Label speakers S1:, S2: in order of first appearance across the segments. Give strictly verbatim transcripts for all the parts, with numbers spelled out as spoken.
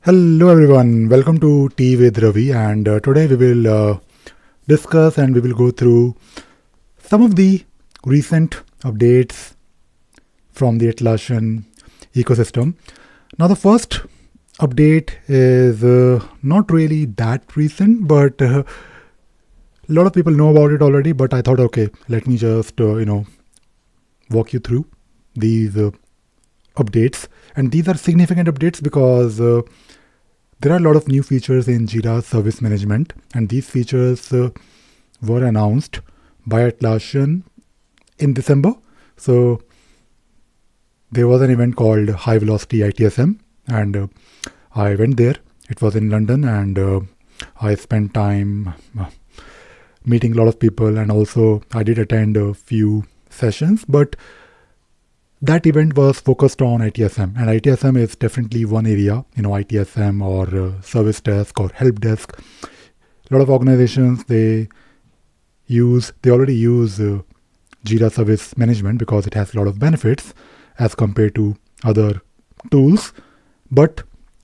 S1: Hello everyone, welcome to Tea with Ravi, and uh, today we will uh, discuss and we will go through some of the recent updates from the Atlassian ecosystem. Now the first update is uh, not really that recent, but uh, a lot of people know about it already, but I thought, okay, let me just, uh, you know, walk you through these uh, updates. And these are significant updates because uh, there are a lot of new features in Jira Service Management, and these features uh, were announced by Atlassian in December. So there was an event called High Velocity I T S M, and uh, I went there. It was in London, and uh, I spent time uh, meeting a lot of people, and also I did attend a few sessions, but that event was focused on I T S M, and I T S M is definitely one area, you know, I T S M or uh, service desk or help desk. A lot of organizations, they use, they already use uh, Jira Service Management because it has a lot of benefits as compared to other tools. But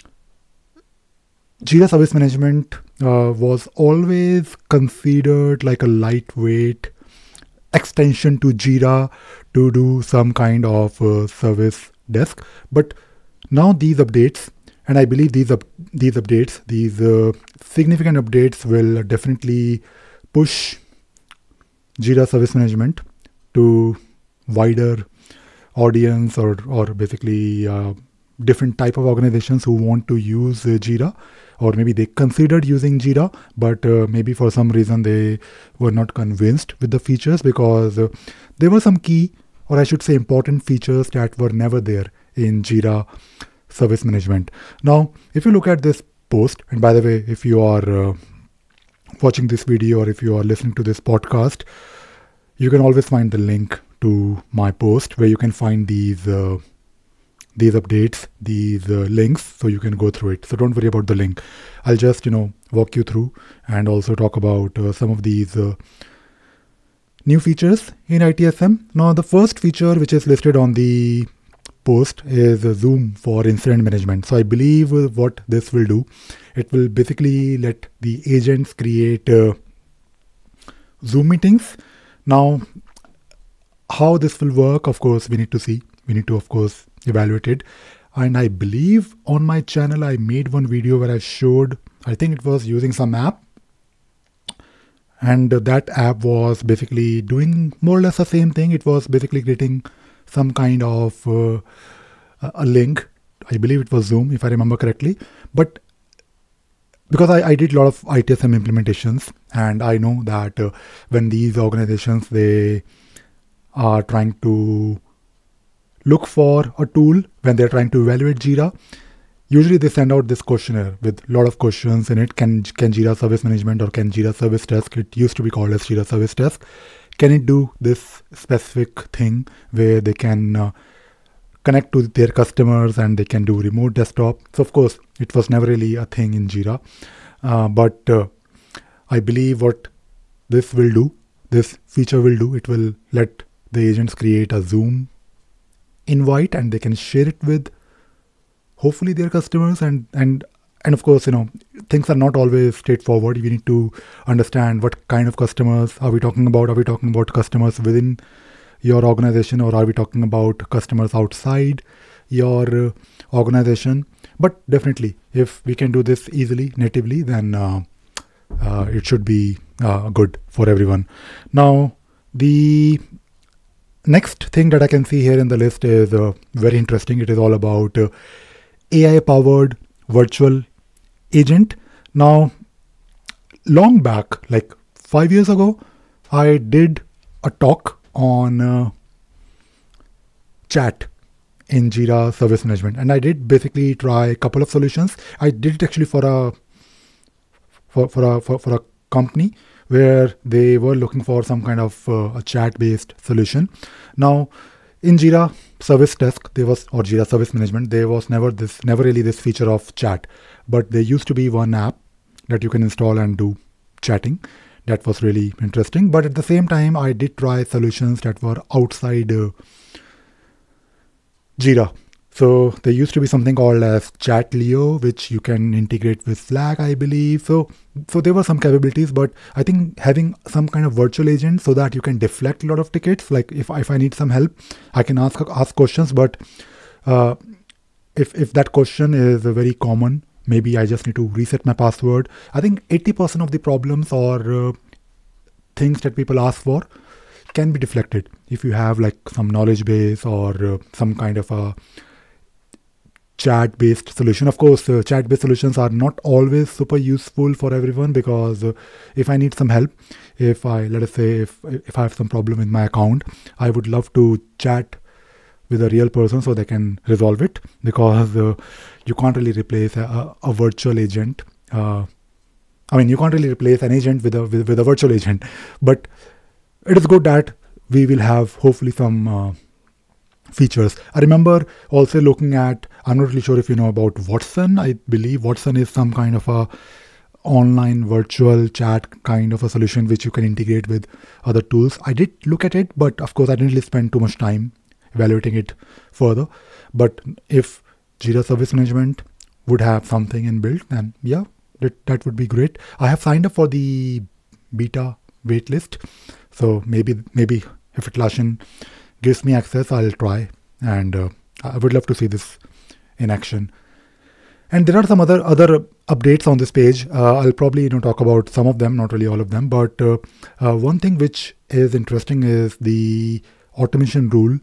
S1: Jira Service Management uh, was always considered like a lightweight extension to Jira to do some kind of uh, service desk. But now these updates, and I believe these up, these updates, these uh, significant updates will definitely push Jira Service Management to wider audience, or or basically uh, different type of organizations who want to use uh, Jira, or maybe they considered using Jira, but uh, maybe for some reason they were not convinced with the features, because uh, there were some key, or I should say important features that were never there in Jira Service Management. Now, if you look at this post, and by the way, if you are uh, watching this video or if you are listening to this podcast, you can always find the link to my post where you can find these uh, these updates, these uh, links, so you can go through it. So don't worry about the link. I'll just, you know, walk you through and also talk about uh, some of these uh, new features in I T S M. Now, the first feature which is listed on the post is uh, Zoom for incident management. So I believe uh, what this will do, it will basically let the agents create uh, Zoom meetings. Now, how this will work, of course, we need to see. We need to, of course, evaluate it. And I believe on my channel, I made one video where I showed, I think it was using some app. And that app was basically doing more or less the same thing. It was basically creating some kind of uh, a link. I believe it was Zoom, if I remember correctly. But because I, I did a lot of I T S M implementations, and I know that uh, when these organizations, they are trying to look for a tool, when they're trying to evaluate Jira, usually they send out this questionnaire with a lot of questions in it. Can can Jira Service Management or can Jira Service Desk, it used to be called as Jira Service Desk, can it do this specific thing where they can uh, connect to their customers and they can do remote desktop? So of course, it was never really a thing in Jira. Uh, but uh, I believe what this will do, this feature will do, it will let the agents create a Zoom invite and they can share it with hopefully their customers, and and and of course, you know, things are not always straightforward. We need to understand what kind of customers are we talking about. Are we talking about customers within your organization, or are we talking about customers outside your uh, organization? But definitely, if we can do this easily, natively, then uh, uh, it should be uh, good for everyone. Now, the next thing that I can see here in the list is uh, very interesting. It is all about uh, A I-powered virtual agent. Now, long back, like five years ago, I did a talk on uh, chat in Jira Service Management, and I did basically try a couple of solutions. I did it actually for a for for a for, for a company where they were looking for some kind of uh, a chat-based solution. Now, in Jira Service Desk, there was, or Jira Service Management, there was never this, never really this feature of chat. But there used to be one app that you can install and do chatting. That was really interesting. But at the same time, I did try solutions that were outside uh, Jira So there used to be something called as Chatlio, which you can integrate with Slack, I believe. So so there were some capabilities, but I think having some kind of virtual agent so that you can deflect a lot of tickets. Like if if I need some help, I can ask ask questions. But uh, if if that question is very common, maybe I just need to reset my password. I think eighty percent of the problems or uh, things that people ask for can be deflected if you have like some knowledge base or uh, some kind of a chat based solution. Of course, uh, chat based solutions are not always super useful for everyone, because uh, if I need some help, if I let us say if if I have some problem in my account, I would love to chat with a real person so they can resolve it, because uh, you can't really replace a, a virtual agent. uh, I mean, you can't really replace an agent with a with, with a virtual agent, but it is good that we will have hopefully some uh, features. I remember also looking at, I'm not really sure if you know about Watson. I believe Watson is some kind of a online virtual chat kind of a solution which you can integrate with other tools. I did look at it, but of course I didn't really spend too much time evaluating it further. But if Jira Service Management would have something inbuilt, then yeah, that, that would be great. I have signed up for the beta waitlist, so maybe maybe if Atlassian gives me access, I'll try, and uh, I would love to see this in action. And there are some other other updates on this page. Uh, I'll probably you know talk about some of them, not really all of them. But uh, uh, one thing which is interesting is the automation rule.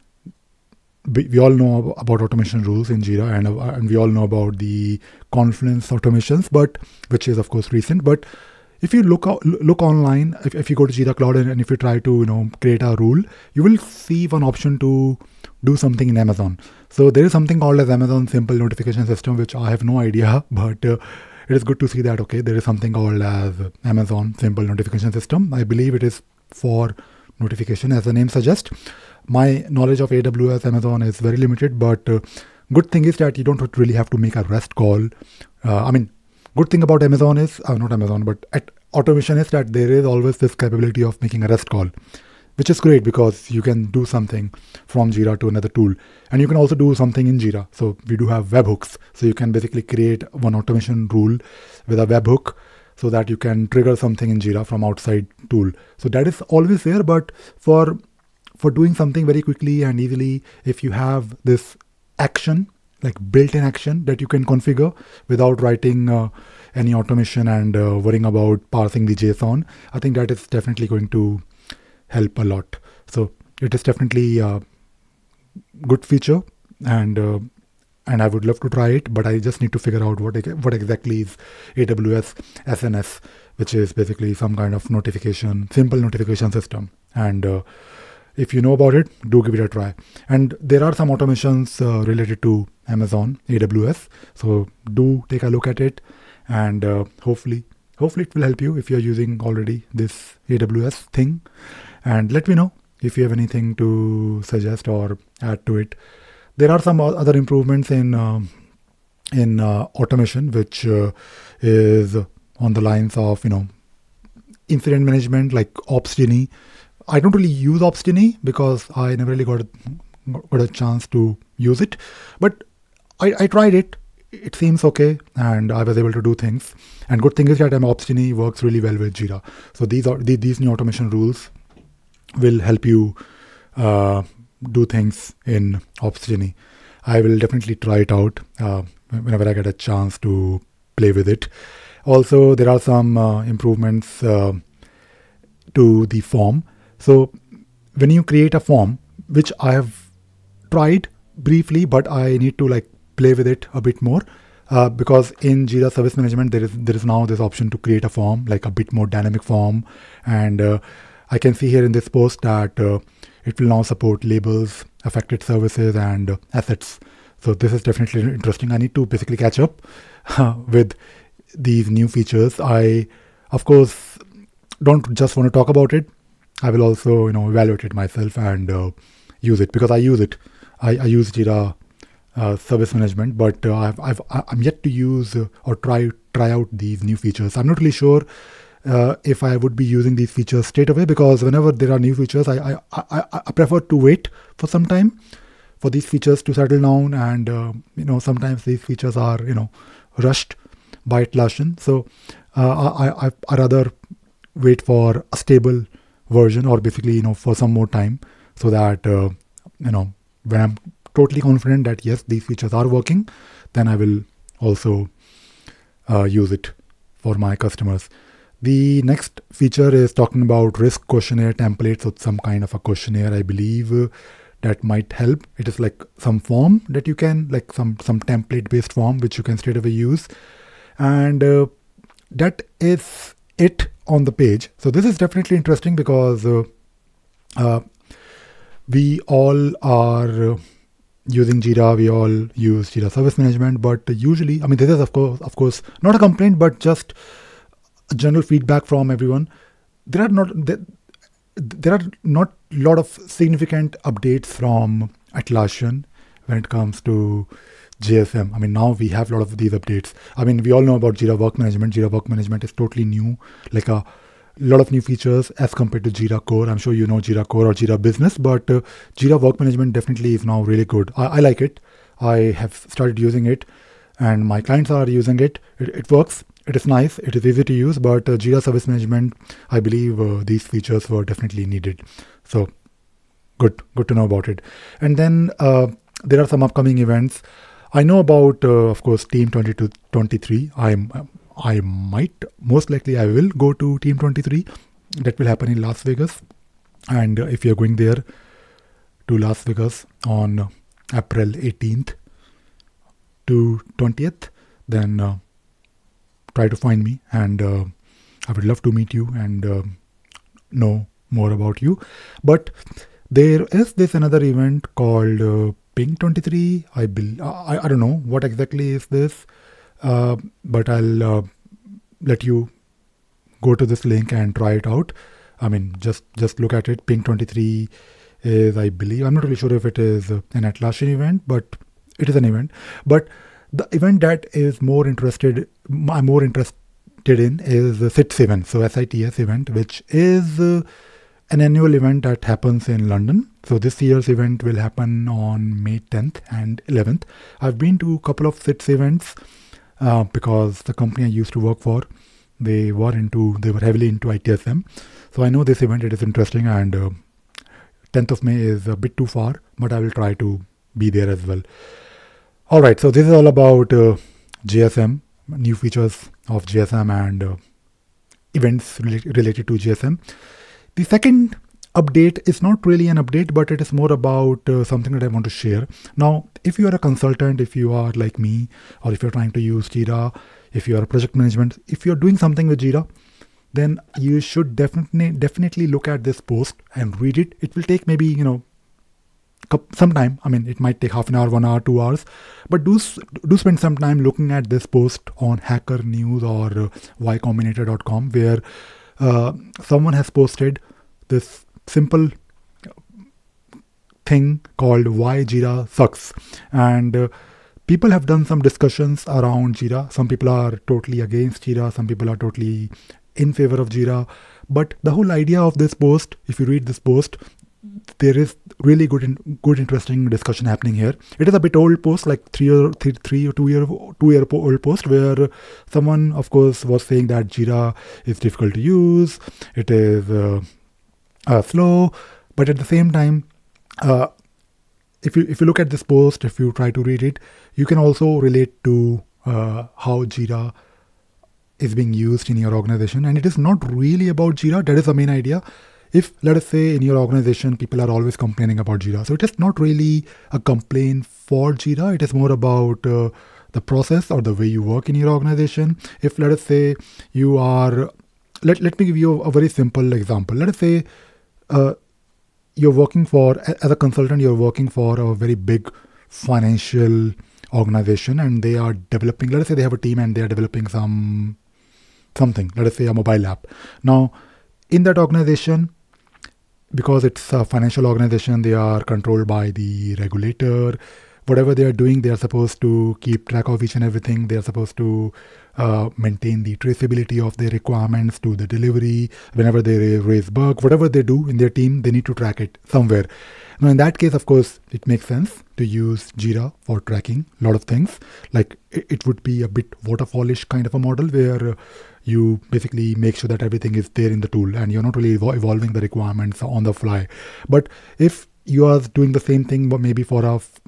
S1: We, we all know about automation rules in Jira, and uh, and we all know about the Confluence automations, but which is of course recent. But if you look out, look online, if, if you go to Jira Cloud and, and if you try to you know create a rule, you will see one option to do something in Amazon. So there is something called as Amazon Simple Notification System, which I have no idea, but uh, it is good to see that okay, there is something called as Amazon Simple Notification System. I believe it is for notification, as the name suggests. My knowledge of A W S Amazon is very limited, but uh, good thing is that you don't really have to make a REST call. Uh, I mean, good thing about Amazon is, uh, not Amazon, but at automation is that there is always this capability of making a REST call, which is great because you can do something from Jira to another tool. And you can also do something in Jira. So we do have webhooks. So you can basically create one automation rule with a webhook so that you can trigger something in Jira from outside tool. So that is always there, but for for doing something very quickly and easily, if you have this action, like built-in action that you can configure without writing uh, any automation and uh, worrying about parsing the JSON, I think that is definitely going to help a lot. So it is definitely a good feature, and uh, and I would love to try it, but I just need to figure out what what exactly is A W S S N S, which is basically some kind of notification, simple notification system. And uh, if you know about it, do give it a try. And there are some automations uh, related to Amazon A W S, so do take a look at it, and uh, hopefully hopefully it will help you if you're using already this A W S thing. And let me know if you have anything to suggest or add to it. There are some other improvements in uh, in uh, automation, which uh, is on the lines of you know incident management, like Opsgenie. I don't really use Opsgenie because I never really got a, got a chance to use it, but I, I tried it. It seems okay, and I was able to do things. And good thing is that um, Opsgenie works really well with Jira. So these are the, these new automation rules will help you uh, do things in Opsgenie. I will definitely try it out uh, whenever I get a chance to play with it. Also, there are some uh, improvements uh, to the form. So when you create a form, which I have tried briefly, but I need to like play with it a bit more uh, because in Jira Service Management, there is there is now this option to create a form, like a bit more dynamic form. And uh, I can see here in this post that uh, it will now support labels, affected services, and uh, assets. So this is definitely interesting. I need to basically catch up uh, with these new features. I, of course, don't just want to talk about it. I will also, you know, evaluate it myself and uh, use it, because I use it. I, I use Jira uh, Service Management, but uh, I've, I've, I'm yet to use uh, or try try out these new features. I'm not really sure uh, if I would be using these features straight away, because whenever there are new features, I I, I, I prefer to wait for some time for these features to settle down, and uh, you know sometimes these features are you know rushed by Atlassian. So uh, I, I I rather wait for a stable version, or basically you know for some more time, so that uh, you know when I'm totally confident that yes, these features are working, then I will also uh, use it for my customers. The next feature is talking about risk questionnaire templates, or some kind of a questionnaire, I believe, uh, that might help. It is like some form that you can, like some some template based form which you can straight away use, and uh, that is it on the page. So this is definitely interesting because uh, uh, we all are uh, using Jira. We all use Jira Service Management, but usually, I mean, this is of course, of course, not a complaint, but just general feedback from everyone. There are not there, there are not a lot of significant updates from Atlassian when it comes to J S M. I mean, now we have a lot of these updates. I mean, we all know about Jira Work Management. Jira Work Management is totally new, like a lot of new features as compared to Jira Core. I'm sure you know Jira Core or Jira Business, but uh, Jira Work Management definitely is now really good. I, I like it. I have started using it, and my clients are using it. It, it works. It is nice. It is easy to use, but uh, Jira Service Management, I believe uh, these features were definitely needed. So good, good to know about it. And then uh, there are some upcoming events. I know about, uh, of course, Team twenty twenty-three. I'm, I might, most likely, I will go to Team twenty-three. That will happen in Las Vegas. And uh, if you're going there to Las Vegas on April eighteenth to twentieth, then uh, try to find me, and uh, I would love to meet you and uh, know more about you. But there is this another event called uh, Ping twenty-three. I, be- I I don't know what exactly is this, uh, but I'll uh, let you go to this link and try it out. I mean, just just look at it. Ping twenty-three is, I believe, I'm not really sure if it is an Atlassian event, but it is an event. But the event that is more interested, I'm more interested in is the SITS event, so S I T S event, which is uh, an annual event that happens in London. So this year's event will happen on May tenth and eleventh. I've been to a couple of SITS events uh, because the company I used to work for, they were into, they were heavily into I T S M. So I know this event, it is interesting, and uh, tenth of May is a bit too far, but I will try to be there as well. All right, so this is all about uh, J S M, new features of J S M, and uh, events rela- related to J S M. The second update is not really an update, but it is more about uh, something that I want to share. Now, if you are a consultant, if you are like me, or if you're trying to use Jira, if you are a project management, if you're doing something with Jira, then you should definitely definitely look at this post and read it. It will take maybe, you know, some time. I mean, it might take half an hour, one hour, two hours, but do do spend some time looking at this post on Hacker News or uh, y combinator dot com, where uh, someone has posted this simple thing called Why Jira Sucks. And uh, people have done some discussions around Jira. Some people are totally against Jira. Some people are totally in favor of Jira. But the whole idea of this post, if you read this post, there is really good, in, good, interesting discussion happening here. It is a bit old post, like three or three, three or two year, two year old post, where someone, of course, was saying that Jira is difficult to use. It is uh, uh, slow, but at the same time, uh, if you if you look at this post, if you try to read it, you can also relate to uh, how Jira is being used in your organization. And it is not really about Jira. That is the main idea. If, let us say, in your organization, people are always complaining about Jira. So it is not really a complaint for Jira. It is more about uh, the process or the way you work in your organization. If, let us say, you are, let, let me give you a very simple example. Let us say uh, you're working for, as a consultant, you're working for a very big financial organization, and they are developing, let us say they have a team and they are developing some something, let us say a mobile app. Now, in that organization, because it's a financial organization, they are controlled by the regulator. whatever they are doing, they are supposed to keep track of each and everything. They are supposed to uh, maintain the traceability of their requirements to the delivery. Whenever they raise bug, whatever they do in their team, they need to track it somewhere. Now, in that case, of course, it makes sense to use Jira for tracking a lot of things. Like it would be a bit waterfallish kind of a model where uh, you basically make sure that everything is there in the tool and you're not really evo- evolving the requirements on the fly. But if you are doing the same thing, but maybe for a, f-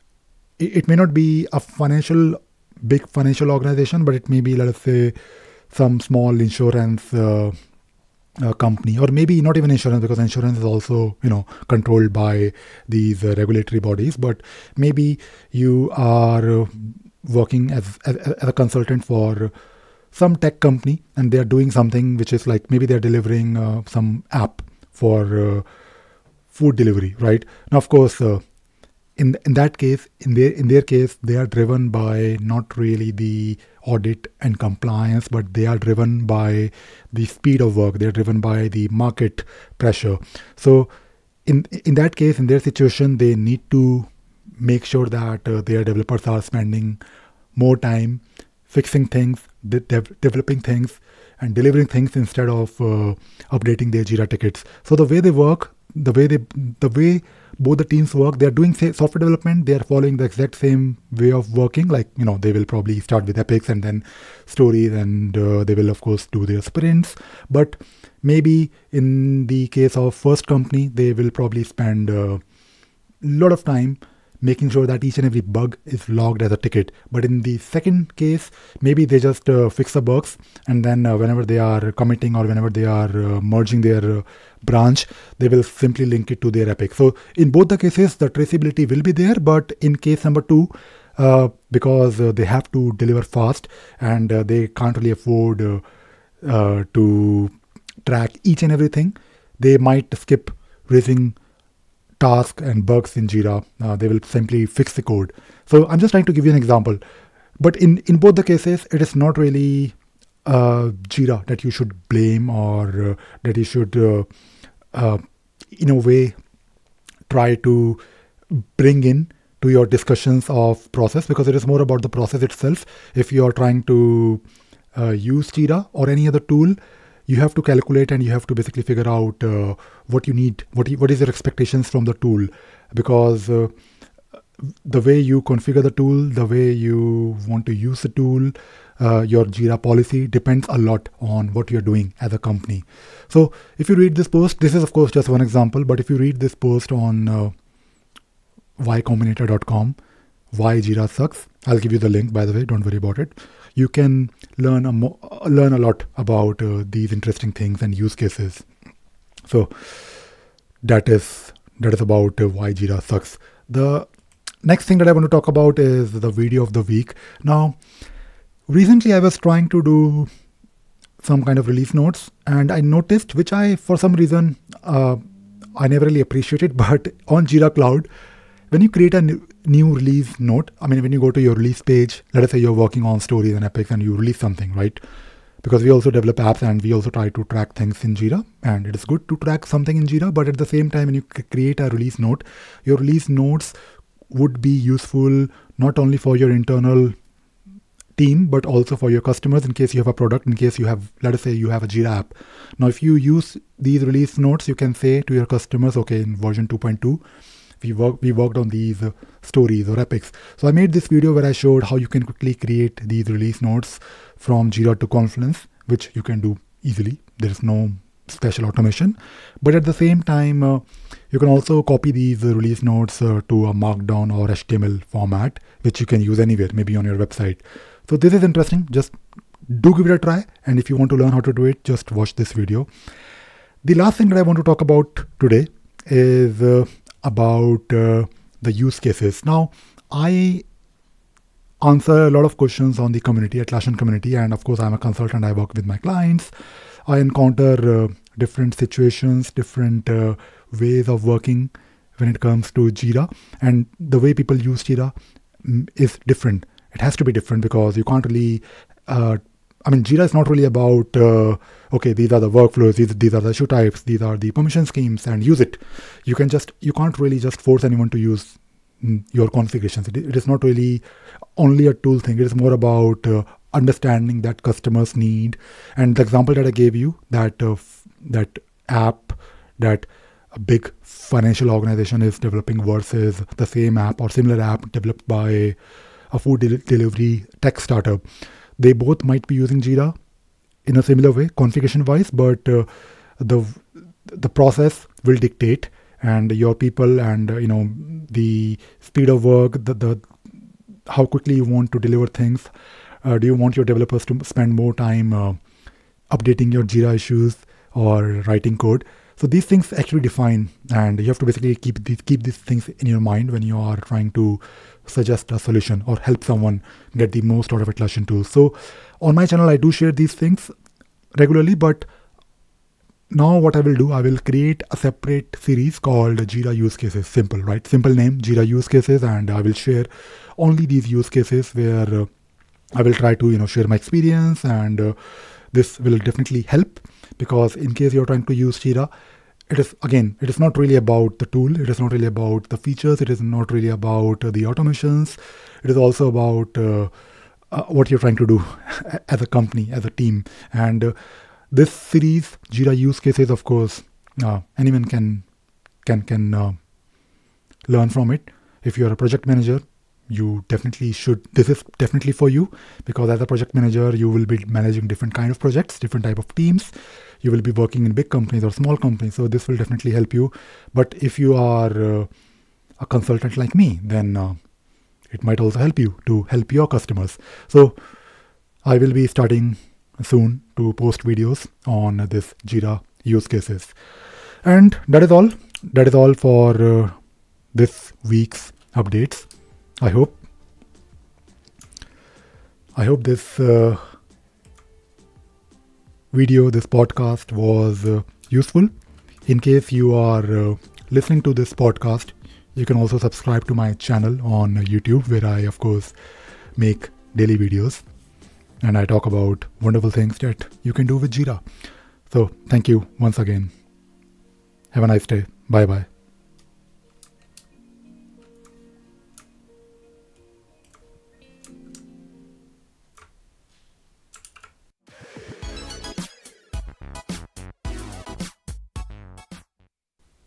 S1: it may not be a financial, big financial organization, but it may be, let us say, some small insurance uh, uh, company, or maybe not even insurance, because insurance is also, you know, controlled by these uh, regulatory bodies. But maybe you are uh, working as, as as a consultant for some tech company, and they are doing something which is like maybe they're delivering uh, some app for uh, food delivery, right? Now, of course, uh, in in that case, in their in their case, they are driven by not really the audit and compliance, but they are driven by the speed of work. They are driven by the market pressure. So, in in that case, in their situation, they need to make sure that uh, their developers are spending more time fixing things, de- de- developing things, and delivering things instead of uh, updating their Jira tickets. So the way they work, the way they, the way both the teams work, they are doing say, software development. They are following the exact same way of working. Like, you know, they will probably start with epics and then stories, and uh, they will of course do their sprints. But maybe in the case of first company, they will probably spend a lot of time making sure that each and every bug is logged as a ticket. But in the second case, maybe they just uh, fix the bugs, and then uh, whenever they are committing or whenever they are uh, merging their uh, branch, they will simply link it to their epic. So in both the cases, the traceability will be there. But in case number two, uh, because uh, they have to deliver fast and uh, they can't really afford uh, uh, to track each and everything, they might skip raising tasks and bugs in Jira. Uh, they will simply fix the code. So I'm just trying to give you an example. But in, in both the cases, it is not really uh, Jira that you should blame, or uh, that you should, uh, uh, in a way, try to bring in to your discussions of process, because it is more about the process itself. If you are trying to uh, use Jira or any other tool, you have to calculate and you have to basically figure out uh, what you need, what you, what is your expectations from the tool, because uh, the way you configure the tool, the way you want to use the tool, uh, your Jira policy depends a lot on what you're doing as a company. So if you read this post, this is of course just one example, but if you read this post on uh, y combinator dot com, why Jira sucks, I'll give you the link, by the way, don't worry about it. You can learn a mo- learn a lot about uh, these interesting things and use cases. So that is that is about uh, why Jira sucks. The next thing that I want to talk about is the video of the week. Now, recently I was trying to do some kind of release notes, and I noticed, which I for some reason uh, I never really appreciated, but on Jira Cloud, when you create a new, new release note, I mean, when you go to your release page, let us say you're working on stories and epics and you release something, right? Because we also develop apps and we also try to track things in Jira, and it is good to track something in Jira, but at the same time, when you c- create a release note, your release notes would be useful not only for your internal team, but also for your customers in case you have a product, in case you have, let us say you have a Jira app. Now, if you use these release notes, you can say to your customers, okay, in version two point two, we work we worked on these uh, stories or epics. So I made this video where I showed how you can quickly create these release notes from Jira to Confluence, which you can do easily. There is no special automation. But at the same time, uh, you can also copy these uh, release notes uh, to a Markdown or H T M L format, which you can use anywhere, maybe on your website. So this is interesting. Just do give it a try. And if you want to learn how to do it, just watch this video. The last thing that I want to talk about today is uh, about uh, the use cases. Now, I answer a lot of questions on the community, Atlassian community, and of course, I'm a consultant. I work with my clients. I encounter uh, different situations, different uh, ways of working when it comes to Jira, and the way people use Jira mm, is different. It has to be different because you can't really. Uh, I mean, Jira is not really about, uh, okay, these are the workflows, these, these are the issue types, these are the permission schemes, and use it. You can just, you can't really just force anyone to use mm, your configurations. It, it is not really only a tool thing. It is more about uh, understanding that customers need. And the example that I gave you, that uh, f- that app that a big financial organization is developing versus the same app or similar app developed by a food del- delivery tech startup, they both might be using Jira in a similar way, configuration wise, but uh, the the process will dictate, and your people and uh, you know the speed of work, the, the how quickly you want to deliver things. Uh, do you want your developers to spend more time uh, updating your Jira issues or writing code? So these things actually define, and you have to basically keep these keep these things in your mind when you are trying to suggest a solution or help someone get the most out of Atlassian tools. So on my channel, I do share these things regularly, but now what I will do, I will create a separate series called Jira Use Cases. Simple, right? Simple name, Jira Use Cases, and I will share only these use cases where uh, I will try to you know share my experience, and uh, this will definitely help, because in case you're trying to use Jira, it is again, it is not really about the tool, it is not really about the features, it is not really about uh, the automations. It is also about uh, uh, what you're trying to do as a company, as a team, and uh, this series, Jira Use Cases, of course, uh, anyone can can can uh, learn from it. If you're a project manager, you definitely should. This is definitely for you, because as a project manager, you will be managing different kind of projects, different type of teams. You will be working in big companies or small companies, so this will definitely help you. But if you are uh, a consultant like me, then uh, it might also help you to help your customers. So I will be starting soon to post videos on this Jira use cases. And that is all. That is all for uh, this week's updates. I hope I hope this uh, video, this podcast was uh, useful. In case you are uh, listening to this podcast, you can also subscribe to my channel on YouTube, where I, of course, make daily videos. And I talk about wonderful things that you can do with Jira. So thank you once again. Have a nice day. Bye bye.